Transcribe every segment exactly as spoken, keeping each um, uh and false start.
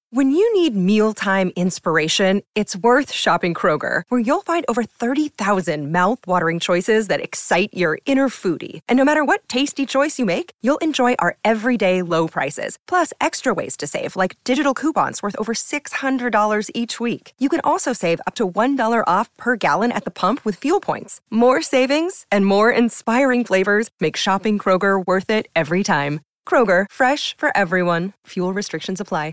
When you need mealtime inspiration, it's worth shopping Kroger, where you'll find over thirty thousand mouth-watering choices that excite your inner foodie. And no matter what tasty choice you make, you'll enjoy our everyday low prices, plus extra ways to save, like digital coupons worth over six hundred dollars each week. You can also save up to one dollar off per gallon at the pump with fuel points. More savings and more inspiring flavors make shopping Kroger worth it every time. Kroger, fresh for everyone. Fuel restrictions apply.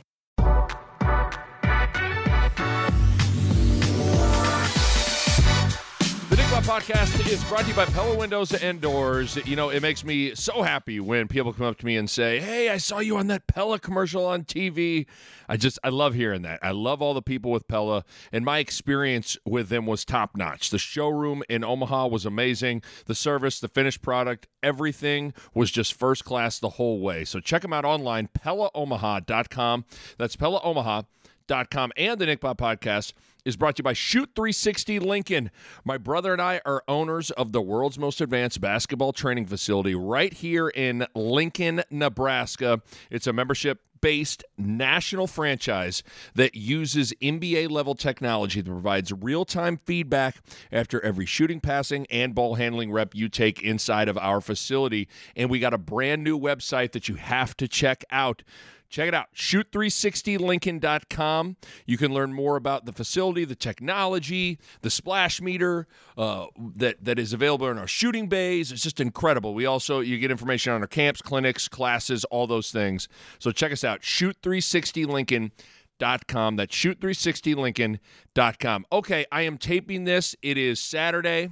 Podcast is brought to you by Pella Windows and Doors. You know, it makes me so happy when people come up to me and say, hey, I saw you on that Pella commercial on T V. I just, I love hearing that. I love all the people with Pella, and my experience with them was top-notch. The showroom in Omaha was amazing. The service, the finished product, everything was just first class the whole way. So check them out online, Pella Omaha dot com. That's Pella Omaha dot com. And the Nick Bob Podcast is brought to you by Shoot three sixty Lincoln. My brother and I are owners of the world's most advanced basketball training facility right here in Lincoln, Nebraska. It's a membership-based national franchise that uses N B A-level technology that provides real-time feedback after every shooting, passing, and ball handling rep you take inside of our facility. And we got a brand new website that you have to check out. Check it out, shoot three sixty lincoln dot com. You can learn more about the facility, the technology, the splash meter uh, that, that is available in our shooting bays. It's just incredible. We also, you get information on our camps, clinics, classes, all those things. So check us out, shoot three sixty lincoln dot com. That's shoot three sixty lincoln dot com. Okay, I am taping this. It is Saturday.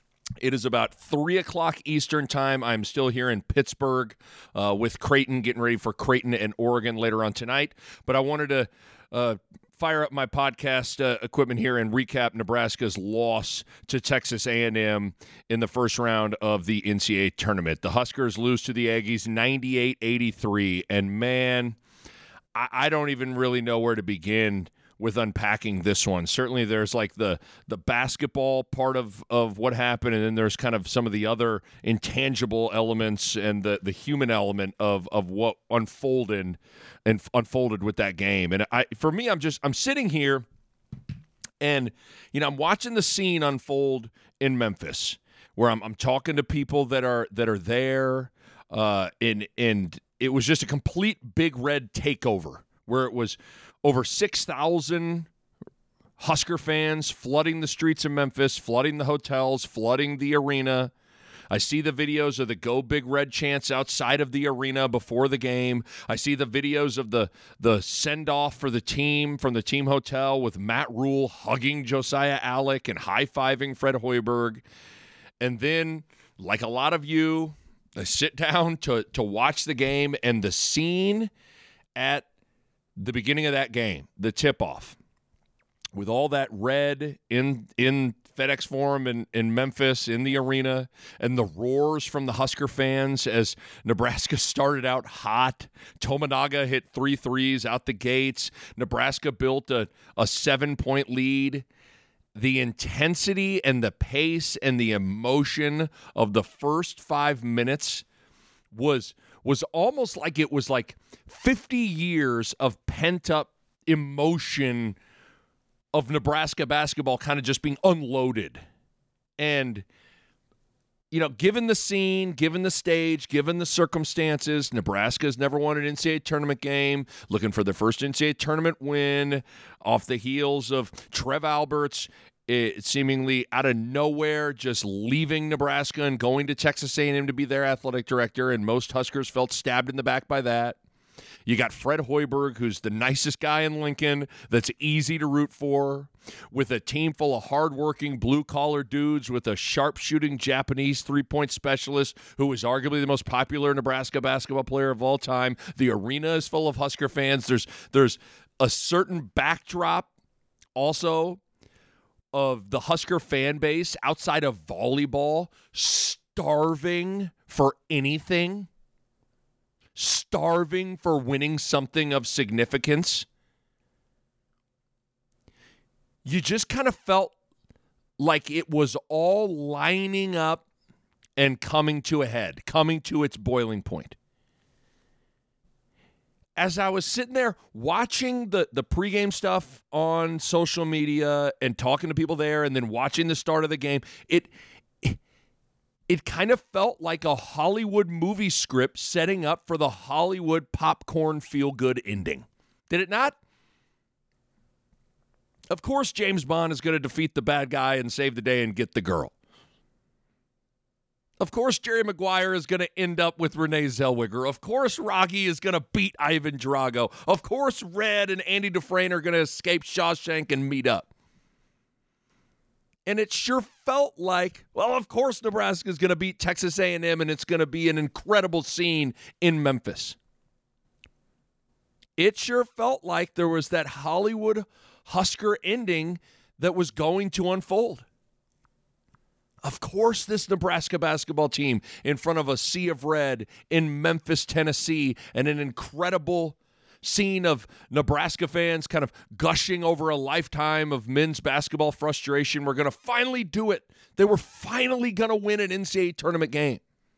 It is about three o'clock Eastern time. I'm still here in Pittsburgh uh, with Creighton, getting ready for Creighton and Oregon later on tonight. But I wanted to uh, fire up my podcast uh, equipment here and recap Nebraska's loss to Texas A and M in the first round of the N C double A tournament. The Huskers lose to the Aggies ninety-eight eighty-three. And, man, I, I don't even really know where to begin with unpacking this one. Certainly there's like the the basketball part of, of what happened, and then there's kind of some of the other intangible elements and the, the human element of of what unfolded and unfolded with that game. And I for me, I'm just I'm sitting here and you know I'm watching the scene unfold in Memphis, where I'm I'm talking to people that are that are there, uh, and and it was just a complete Big Red takeover, where it was over six thousand Husker fans flooding the streets of Memphis, flooding the hotels, flooding the arena. I see the videos of the Go Big Red chants outside of the arena before the game. I see the videos of the, the send-off for the team from the team hotel with Matt Rule hugging Josiah Allick and high-fiving Fred Hoiberg. And then, like a lot of you, I sit down to, to watch the game, and the scene at the beginning of that game, the tip-off, with all that red in in FedEx Forum in, in Memphis, in the arena, and the roars from the Husker fans as Nebraska started out hot. Tominaga hit three threes out the gates. Nebraska built a, a seven-point lead. The intensity and the pace and the emotion of the first five minutes was was almost like it was like fifty years of pent-up emotion of Nebraska basketball kind of just being unloaded. And, you know, given the scene, given the stage, given the circumstances, Nebraska's never won an N C double A tournament game, looking for their first N C double A tournament win off the heels of Trev Alberts It seemingly out of nowhere, just leaving Nebraska and going to Texas A and M to be their athletic director, and most Huskers felt stabbed in the back by that. You got Fred Hoiberg, who's the nicest guy in Lincoln, that's easy to root for, with a team full of hardworking blue-collar dudes, with a sharp-shooting Japanese three-point specialist who is arguably the most popular Nebraska basketball player of all time. The arena is full of Husker fans. There's, there's a certain backdrop also of the Husker fan base outside of volleyball starving for anything, starving for winning something of significance. You just kind of felt like it was all lining up and coming to a head, coming to its boiling point. as I was sitting there watching the, the pregame stuff on social media and talking to people there and then watching the start of the game, it, it, it kind of felt like a Hollywood movie script setting up for the Hollywood popcorn feel-good ending. Did it not? Of course, James Bond is going to defeat the bad guy and save the day and get the girl. Of course, Jerry Maguire is going to end up with Renee Zellweger. Of course, Rocky is going to beat Ivan Drago. Of course, Red and Andy Dufresne are going to escape Shawshank and meet up. And it sure felt like, well, of course, Nebraska is going to beat Texas A and M, and it's going to be an incredible scene in Memphis. It sure felt like there was that Hollywood Husker ending that was going to unfold. Of course, this Nebraska basketball team in front of a sea of red in Memphis, Tennessee, and an incredible scene of Nebraska fans kind of gushing over a lifetime of men's basketball frustration. We're going to finally do it. They were finally going to win an N C double A tournament game.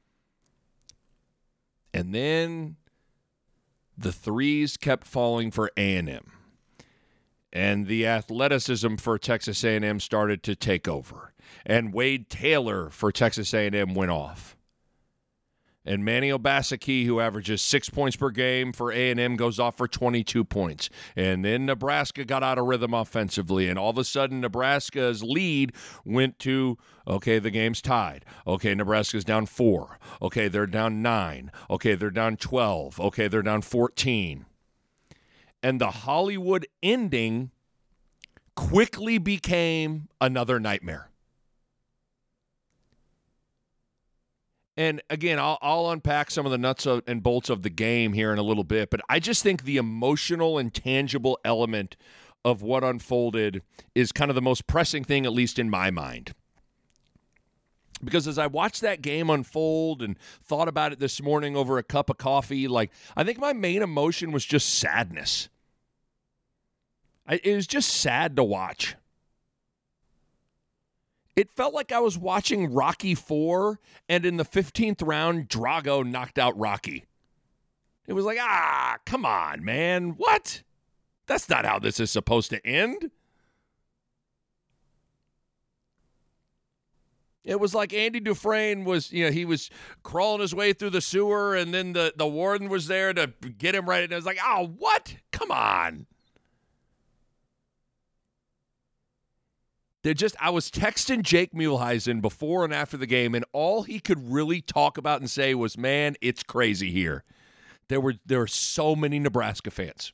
And then the threes kept falling for A and M. And the athleticism for Texas A and M started to take over. And Wade Taylor for Texas A and M went off. And Manny Obaseki, who averages six points per game for A and M, goes off for twenty-two points. And then Nebraska got out of rhythm offensively. And all of a sudden, Nebraska's lead went to, okay, the game's tied. Okay, Nebraska's down four. Okay, they're down nine. Okay, they're down twelve. Okay, they're down fourteen. And the Hollywood ending quickly became another nightmare. And again, I'll, I'll unpack some of the nuts of, and bolts of the game here in a little bit, but I just think the emotional and tangible element of what unfolded is kind of the most pressing thing, at least in my mind. Because as I watched that game unfold and thought about it this morning over a cup of coffee, like, I think my main emotion was just sadness. I, it was just sad to watch. It felt like I was watching Rocky four, and in the fifteenth round, Drago knocked out Rocky. It was like, ah, come on, man. What? That's not how this is supposed to end. It was like Andy Dufresne was, you know, he was crawling his way through the sewer, and then the, the warden was there to get him right. And it was like, oh, what? Come on. They're just, I was texting Jake Muehlheisen before and after the game, and all he could really talk about and say was, man, it's crazy here. There were there were so many Nebraska fans.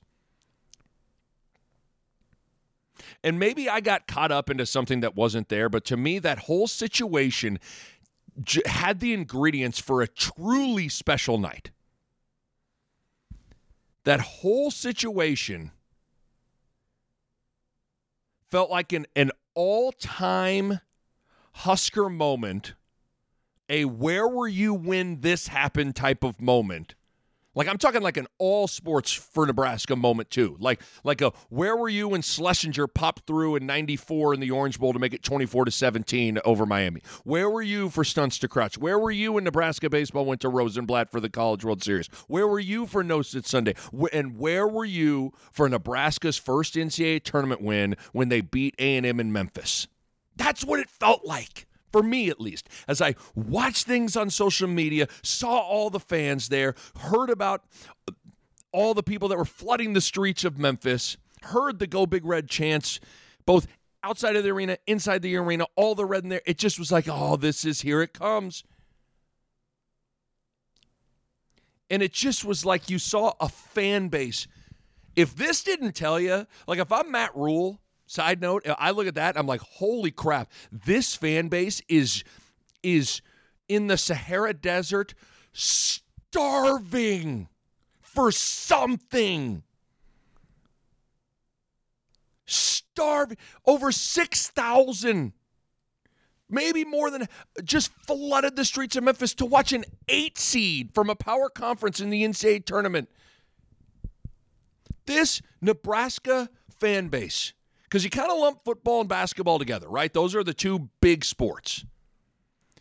And maybe I got caught up into something that wasn't there, but to me, that whole situation j- had the ingredients for a truly special night. That whole situation felt like an, an all-time Husker moment, a where were you when this happened type of moment. Like, I'm talking like an all sports for Nebraska moment, too. Like, like a where were you when Schlesinger popped through in ninety-four in the Orange Bowl to make it twenty-four to seventeen over Miami? Where were you for Stunts to Crutch? Where were you when Nebraska baseball went to Rosenblatt for the College World Series? Where were you for No Sit Sunday? And where were you for Nebraska's first N C double A tournament win when they beat A and M in Memphis? That's what it felt like. For me, at least, as I watched things on social media, saw all the fans there, heard about all the people that were flooding the streets of Memphis, heard the Go Big Red chants, both outside of the arena, inside the arena, all the red in there. It just was like, oh, this is, here it comes. And it just was like you saw a fan base. If this didn't tell you, like if I'm Matt Rule, side note, I look at that, I'm like, holy crap, this fan base is, is in the Sahara Desert starving for something. Starving. Over six thousand, maybe more than, just flooded the streets of Memphis to watch an eight seed from a power conference in the N C double A tournament. This Nebraska fan base, because you kind of lump football and basketball together, right? Those are the two big sports.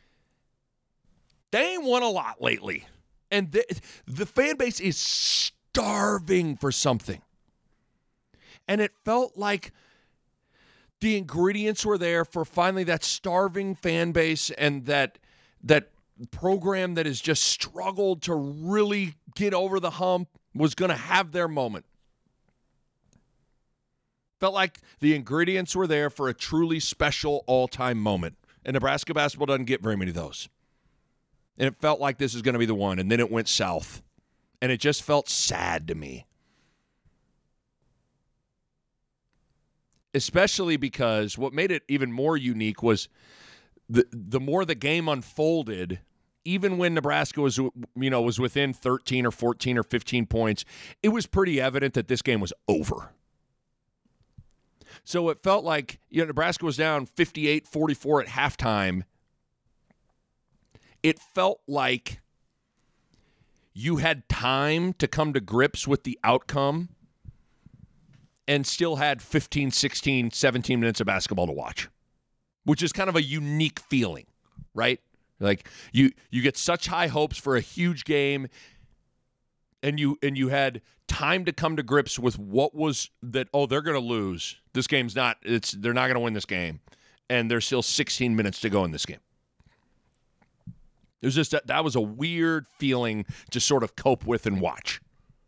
They ain't won a lot lately. And the, the fan base is starving for something. And it felt like the ingredients were there for finally that starving fan base and that that program that has just struggled to really get over the hump was going to have their moment. Felt like the ingredients were there for a truly special all-time moment. And Nebraska basketball doesn't get very many of those. And it felt like this is going to be the one. And then it went south. And it just felt sad to me. Especially because what made it even more unique was the the more the game unfolded, even when Nebraska was, you know, was within thirteen or fourteen or fifteen points, it was pretty evident that this game was over. So it felt like, you know, Nebraska was down fifty-eight forty-four at halftime. It felt like you had time to come to grips with the outcome and still had fifteen, sixteen, seventeen minutes of basketball to watch, which is kind of a unique feeling, right? Like you you get such high hopes for a huge game, and you and you had time to come to grips with what was that, oh, they're going to lose. This game's not, it's they're not going to win this game. And there's still sixteen minutes to go in this game. It was just that, that was a weird feeling to sort of cope with and watch.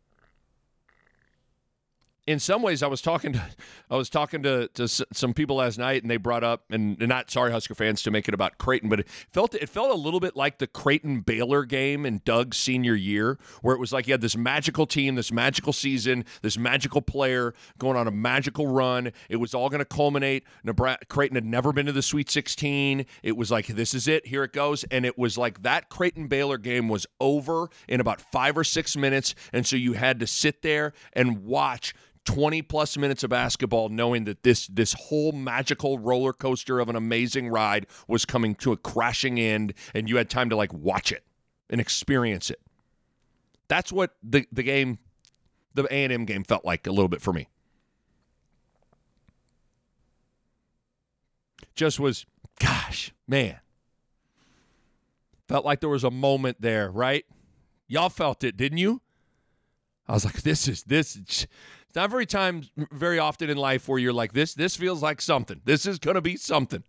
In some ways, I was talking to I was talking to, to some people last night, and they brought up, and, and not sorry Husker fans to make it about Creighton, but it felt it felt a little bit like the Creighton Baylor game in Doug's senior year, where it was like you had this magical team, this magical season, this magical player going on a magical run. It was all going to culminate. Nebraska, Creighton had never been to the Sweet sixteen. It was like, this is it, here it goes, and it was like that Creighton Baylor game was over in about five or six minutes, and so you had to sit there and watch twenty plus minutes of basketball knowing that this this whole magical roller coaster of an amazing ride was coming to a crashing end, and you had time to like watch it and experience it. That's what the, the game, the A and M game felt like a little bit for me. Just was, gosh, man. Felt like there was a moment there, right? Y'all felt it, didn't you? I was like, this is, this is, not very time, very often in life where you're like, this, this feels like something. This is going to be something.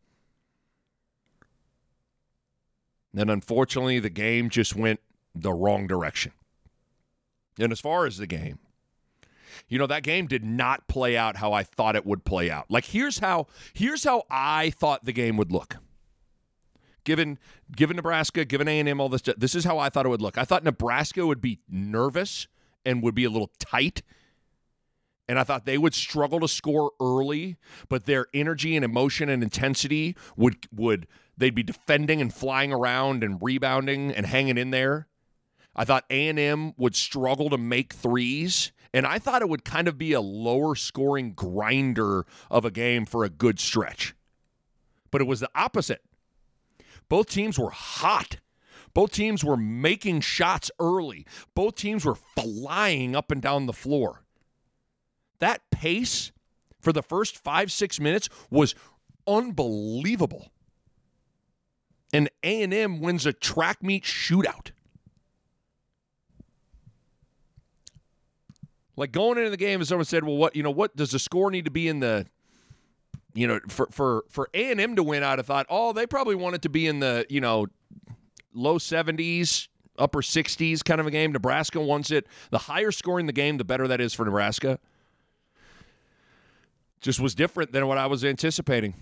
And unfortunately, the game just went the wrong direction. And as far as the game, you know, that game did not play out how I thought it would play out. Like, here's how, here's how I thought the game would look. Given, given Nebraska, given A and M, all this, this is how I thought it would look. I thought Nebraska would be nervous and would be a little tight. And I thought they would struggle to score early, but their energy and emotion and intensity would, would they'd be defending and flying around and rebounding and hanging in there. I thought A and M would struggle to make threes, and I thought it would kind of be a lower scoring grinder of a game for a good stretch. But it was the opposite. Both teams were hot. Both teams were making shots early. Both teams were flying up and down the floor. That pace for the first five, six minutes was unbelievable. And A and M wins a track meet shootout. Like going into the game, as someone said, well, what, you know, what does the score need to be in the, you know, for for for A and M to win? I'd have thought, oh, they probably want it to be in the, you know, low seventies, upper sixties kind of a game. Nebraska wants it. The higher scoring the game, the better that is for Nebraska. Just was different than what I was anticipating.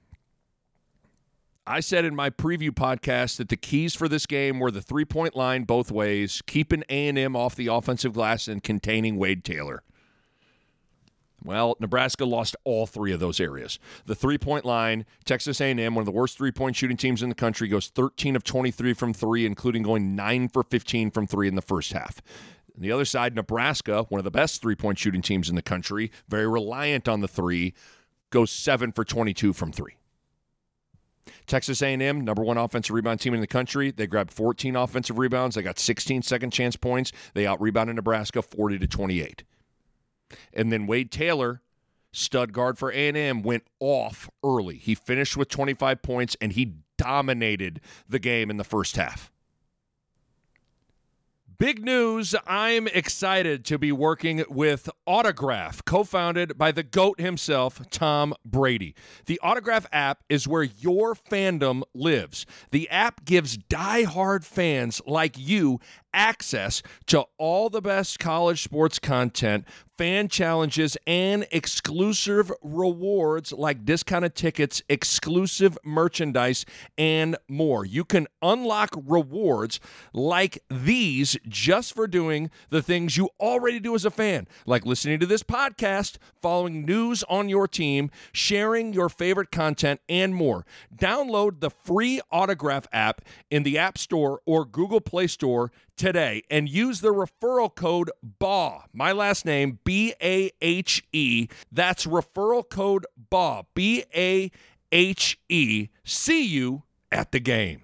I said in my preview podcast that the keys for this game were the three-point line both ways, keeping A and M off the offensive glass, and containing Wade Taylor. Well, Nebraska lost all three of those areas. The three-point line, Texas A and M, one of the worst three-point shooting teams in the country, goes thirteen of twenty-three from three, including going nine for fifteen from three in the first half. On the other side, Nebraska, one of the best three-point shooting teams in the country, very reliant on the three, goes seven for twenty-two from three. Texas A and M, number one offensive rebound team in the country. They grabbed fourteen offensive rebounds. They got sixteen second chance points. They out-rebounded Nebraska forty to twenty-eight. And then Wade Taylor, stud guard for A and M, went off early. He finished with twenty-five points, and he dominated the game in the first half. Big news. I'm excited to be working with Autograph, co-founded by the GOAT himself, Tom Brady. The Autograph app is where your fandom lives. The app gives diehard fans like you access to all the best college sports content, fan challenges, and exclusive rewards like discounted tickets, exclusive merchandise, and more. You can unlock rewards like these just for doing the things you already do as a fan, like listening to this podcast, following news on your team, sharing your favorite content, and more. Download the free Autograph app in the App Store or Google Play Store today and use the referral code B A H, my last name, B A H E. That's referral code B A H, B A H E. See you at the game.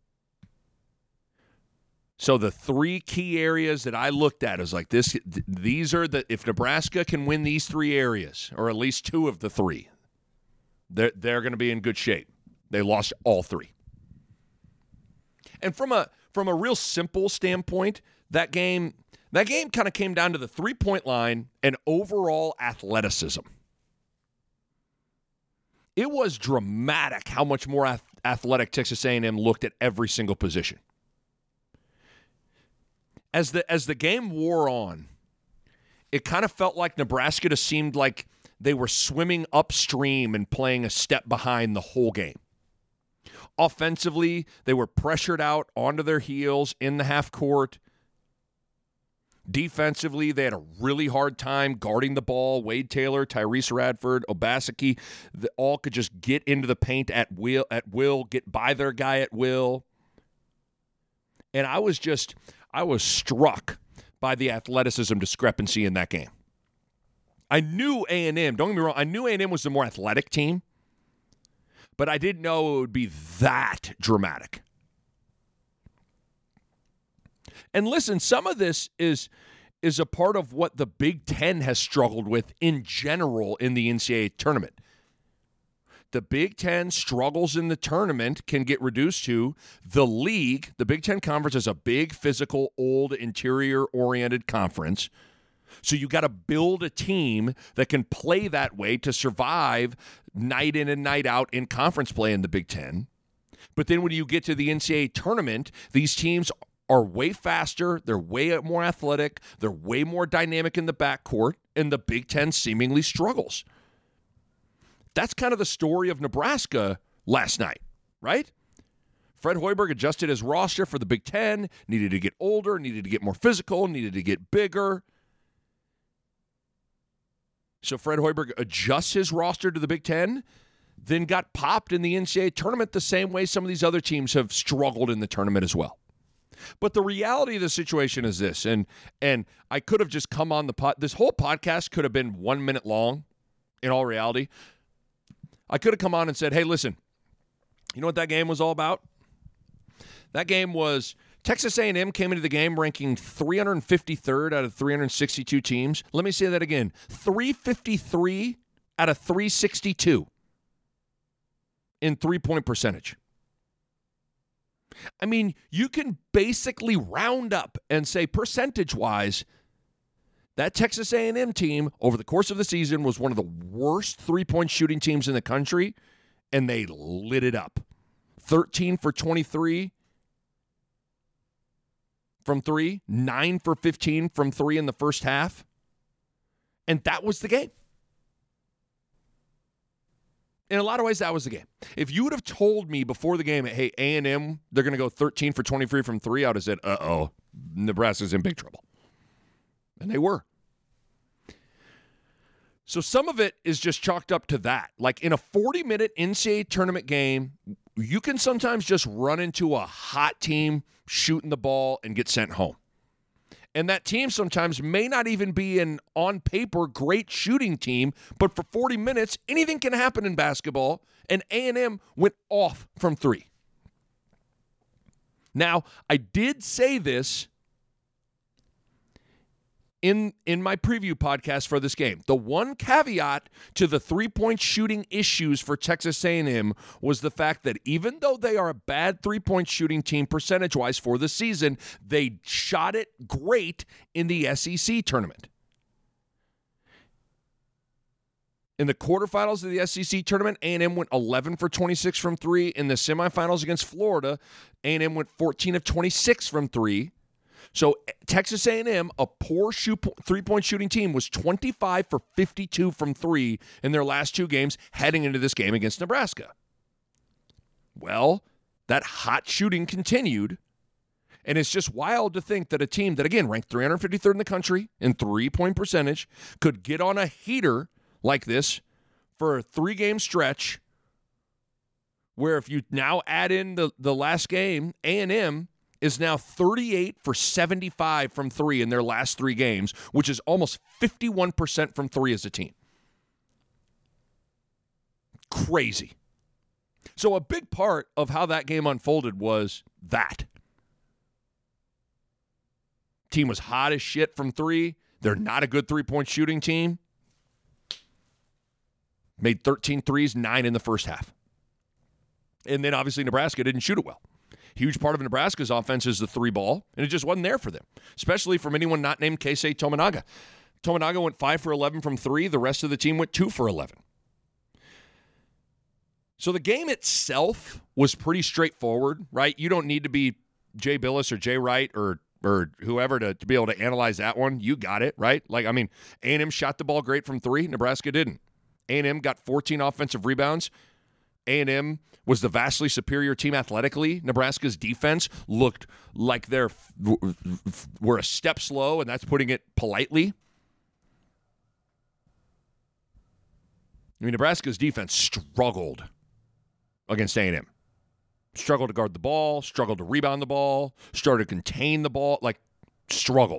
So the three key areas that I looked at is like this. Th- these are the, if Nebraska can win these three areas, or at least two of the three, they're, they're going to be in good shape. They lost all three. And from a from a real simple standpoint, that game that game kind of came down to the three-point line and overall athleticism. It was dramatic how much more ath- athletic Texas A and M looked at every single position. As the as the game wore on, it kind of felt like Nebraska just seemed like they were swimming upstream and playing a step behind the whole game. Offensively, they were pressured out onto their heels in the half court. Defensively, they had a really hard time guarding the ball. Wade Taylor, Tyrese Radford, Obaseki, they all could just get into the paint at will, at will, get by their guy at will. And I was just, I was struck by the athleticism discrepancy in that game. I knew A and M, don't get me wrong, I knew A and M was the more athletic team, but I didn't know it would be that dramatic. And listen, some of this is, is a part of what the Big Ten has struggled with in general in the N C double A tournament. The Big Ten struggles in the tournament can get reduced to the league. The Big Ten Conference is a big, physical, old, interior-oriented conference. So you got to build a team that can play that way to survive night in and night out in conference play in the Big Ten. But then when you get to the N C double A tournament, these teams are way faster, they're way more athletic, they're way more dynamic in the backcourt, and the Big Ten seemingly struggles. That's kind of the story of Nebraska last night, right? Fred Hoiberg adjusted his roster for the Big Ten, needed to get older, needed to get more physical, needed to get bigger. So Fred Hoiberg adjusts his roster to the Big Ten, then got popped in the N C double A tournament the same way some of these other teams have struggled in the tournament as well. But the reality of the situation is this, and and I could have just come on the pod. This whole podcast could have been one minute long, in all reality. I could have come on and said, hey, listen, you know what that game was all about? That game was Texas A and M came into the game ranking three hundred fifty-third out of three hundred sixty-two teams. Let me say that again. three fifty-three out of three sixty-two in three-point percentage. I mean, you can basically round up and say percentage-wise, that Texas A and M team over the course of the season was one of the worst three-point shooting teams in the country, and they lit it up. thirteen for twenty-three from three, nine for fifteen from three in the first half, and that was the game. In a lot of ways, that was the game. If you would have told me before the game, hey, A and M, they're going to go thirteen for twenty-three from three, I would have said, uh-oh, Nebraska's in big trouble. And they were. So some of it is just chalked up to that. Like in a forty-minute N C double A tournament game, you can sometimes just run into a hot team shooting the ball and get sent home. And that team sometimes may not even be an on-paper great shooting team, but for forty minutes, anything can happen in basketball, and A and M went off from three. Now, I did say this in, in my preview podcast for this game. The one caveat to the three-point shooting issues for Texas A and M was the fact that even though they are a bad three-point shooting team percentage-wise for the season, they shot it great in the S E C tournament. In the quarterfinals of the S E C tournament, A and M went eleven for twenty-six from three. In the semifinals against Florida, A and M went fourteen of twenty-six from three. So Texas A and M, a poor shoot, three-point shooting team, was twenty-five for fifty-two from three in their last two games heading into this game against Nebraska. Well, that hot shooting continued, and it's just wild to think that a team that, again, ranked three hundred fifty-third in the country in three-point percentage could get on a heater like this for a three-game stretch where if you now add in the, the last game, A and M is now thirty-eight for seventy-five from three in their last three games, which is almost fifty-one percent from three as a team. Crazy. So a big part of how that game unfolded was that. Team was hot as shit from three. They're not a good three-point shooting team. Made thirteen threes, nine in the first half. And then obviously Nebraska didn't shoot it well. Huge part of Nebraska's offense is the three ball, and it just wasn't there for them, especially from anyone not named Keisei Tominaga. Tominaga went five for eleven from three. The rest of the team went two for eleven. So the game itself was pretty straightforward, right? You don't need to be Jay Billis or Jay Wright or or whoever to, to be able to analyze that one. You got it, right? Like, I mean, A and M shot the ball great from three. Nebraska didn't. A and M got fourteen offensive rebounds. A and M was the vastly superior team athletically. Nebraska's defense looked like they're were a step slow, and that's putting it politely. I mean, Nebraska's defense struggled against A and M. Struggled to guard the ball, struggled to rebound the ball, struggled to contain the ball, like struggled.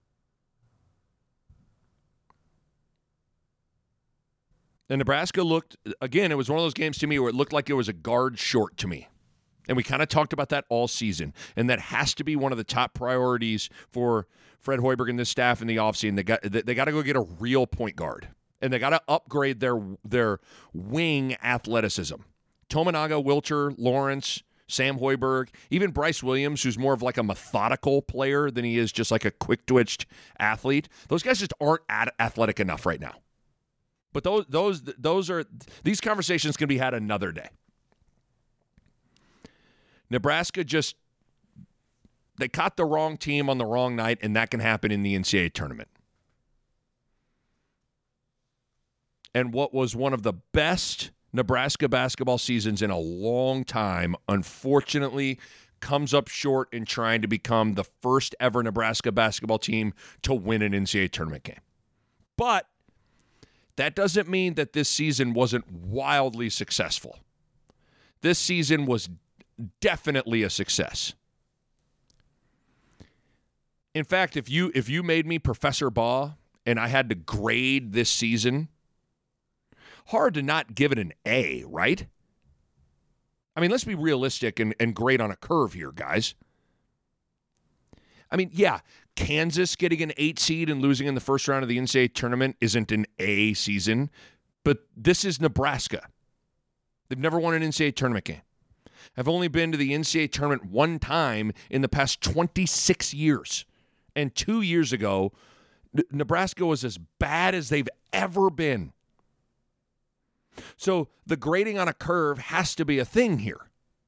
And Nebraska looked, again, it was one of those games to me where it looked like it was a guard short to me. And we kind of talked about that all season. And that has to be one of the top priorities for Fred Hoiberg and this staff in the offseason. They got they got to go get a real point guard. And they got to upgrade their, their wing athleticism. Tominaga, Wilcher, Lawrence, Sam Hoiberg, even Bryce Williams, who's more of like a methodical player than he is just like a quick-twitched athlete. Those guys just aren't athletic enough right now. But those those those are these conversations can be had another day. Nebraska just they caught the wrong team on the wrong night, and that can happen in the N C double A tournament. And what was one of the best Nebraska basketball seasons in a long time, unfortunately, comes up short in trying to become the first ever Nebraska basketball team to win an N C double A tournament game. But that doesn't mean that this season wasn't wildly successful. This season was definitely a success. In fact, if you if you made me Professor Baugh and I had to grade this season, hard to not give it an A, right? I mean, let's be realistic and, and grade on a curve here, guys. I mean, yeah, Kansas getting an eight seed and losing in the first round of the N C double A tournament isn't an A season, but this is Nebraska. They've never won an N C double A tournament game. I've only been to the N C double A tournament one time in the past twenty-six years. And two years ago, Nebraska was as bad as they've ever been. So the grading on a curve has to be a thing here.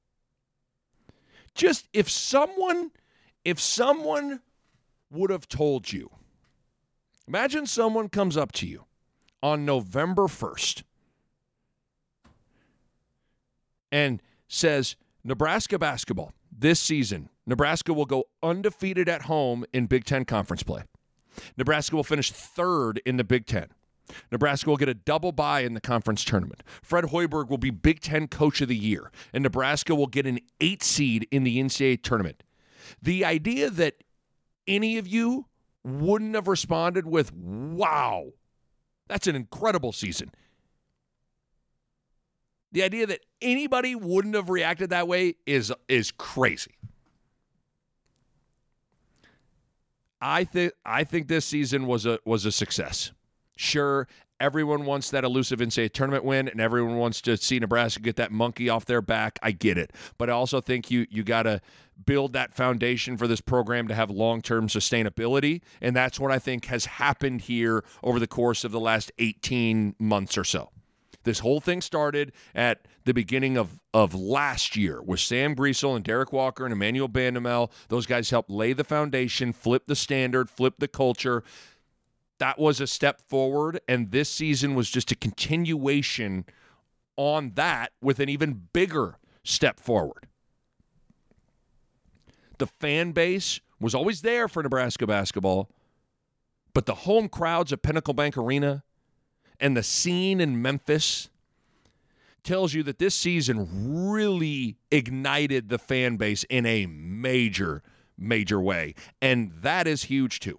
Just if someone, if someone would have told you, imagine someone comes up to you on November first and says, Nebraska basketball, this season, Nebraska will go undefeated at home in Big Ten conference play. Nebraska will finish third in the Big Ten. Nebraska will get a double bye in the conference tournament. Fred Hoiberg will be Big Ten Coach of the Year, and Nebraska will get an eight seed in the N C double A tournament. The idea that any of you wouldn't have responded with, wow, that's an incredible season. The idea that anybody wouldn't have reacted that way is, is crazy. I think I think this season was a was a success. Sure, everyone wants that elusive N C double A tournament win, and everyone wants to see Nebraska get that monkey off their back. I get it. But I also think you you got to build that foundation for this program to have long-term sustainability, and that's what I think has happened here over the course of the last eighteen months or so. This whole thing started at the beginning of, of last year with Sam Griesel and Derek Walker and Emmanuel Bandamel. Those guys helped lay the foundation, flip the standard, flip the culture. That was a step forward, and this season was just a continuation on that with an even bigger step forward. The fan base was always there for Nebraska basketball, but the home crowds at Pinnacle Bank Arena and the scene in Memphis tells you that this season really ignited the fan base in a major, major way. And that is huge too.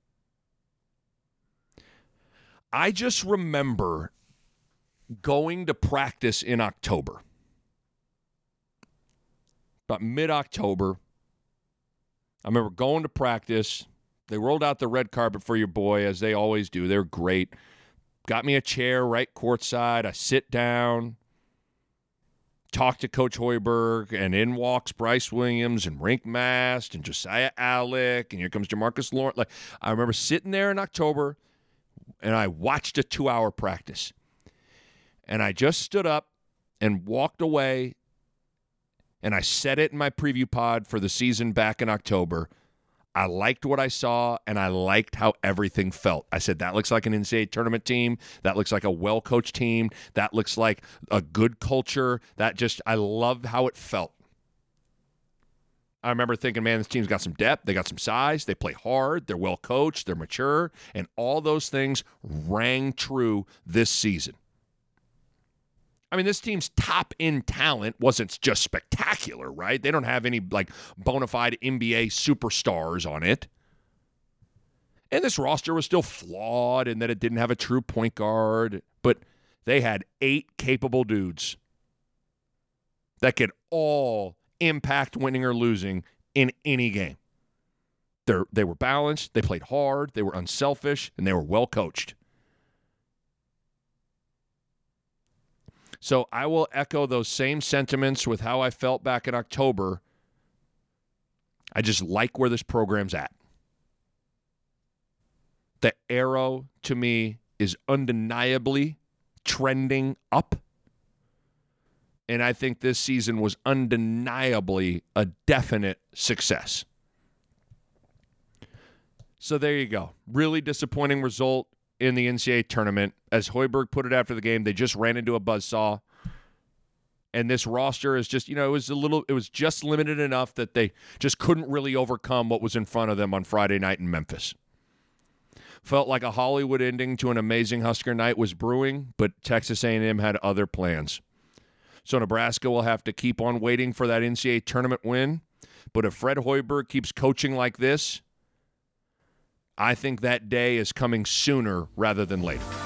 I just remember going to practice in October. About mid-October. I remember going to practice. They rolled out the red carpet for your boy, as they always do. They're great. Got me a chair right courtside. I sit down, talk to Coach Hoiberg, and in walks Bryce Williams and Rink Mast and Josiah Alec, and here comes Jamarcus Lawrence. Like, I remember sitting there in October, and I watched a two-hour practice. And I just stood up and walked away, and I said it in my preview pod for the season back in October. I liked what I saw, and I liked how everything felt. I said, that looks like an N C double A tournament team. That looks like a well-coached team. That looks like a good culture. That just, I loved how it felt. I remember thinking, man, this team's got some depth. They got some size. They play hard. They're well-coached. They're mature. And all those things rang true this season. I mean, this team's top-end talent wasn't just spectacular, right? They don't have any, like, bona fide N B A superstars on it. And this roster was still flawed in that it didn't have a true point guard. But they had eight capable dudes that could all impact winning or losing in any game. They're, they were balanced. They played hard. They were unselfish. And they were well-coached. So I will echo those same sentiments with how I felt back in October. I just like where this program's at. The arrow, to me, is undeniably trending up. And I think this season was undeniably a definite success. So there you go. Really disappointing result in the N C double A tournament. As Hoiberg put it after the game, they just ran into a buzzsaw. And this roster is just, you know, it was a little, it was just limited enough that they just couldn't really overcome what was in front of them on Friday night in Memphis. Felt like a Hollywood ending to an amazing Husker night was brewing, but Texas A and M had other plans. So Nebraska will have to keep on waiting for that N C double A tournament win. But if Fred Hoiberg keeps coaching like this, I think that day is coming sooner rather than later.